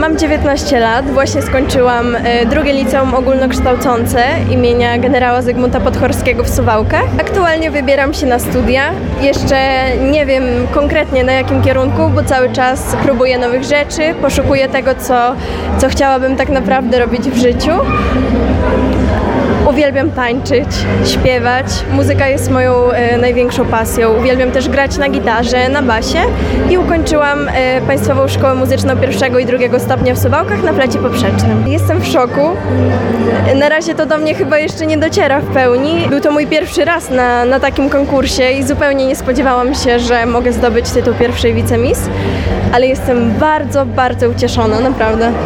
Mam 19 lat, właśnie skończyłam drugie liceum ogólnokształcące imienia generała Zygmunta Podchorskiego w Suwałkach. Aktualnie wybieram się na studia. Jeszcze nie wiem konkretnie na jakim kierunku, bo cały czas próbuję nowych rzeczy, poszukuję tego, co chciałabym tak naprawdę robić w życiu. Uwielbiam tańczyć, śpiewać. Muzyka jest moją największą pasją. Uwielbiam też grać na gitarze, na basie i ukończyłam Państwową Szkołę Muzyczną pierwszego i drugiego stopnia w Suwałkach na flecie poprzecznym. Jestem w szoku. Na razie to do mnie chyba jeszcze nie dociera w pełni. Był to mój pierwszy raz na takim konkursie i zupełnie nie spodziewałam się, że mogę zdobyć tytuł pierwszej wicemiss, ale jestem bardzo, bardzo ucieszona, naprawdę.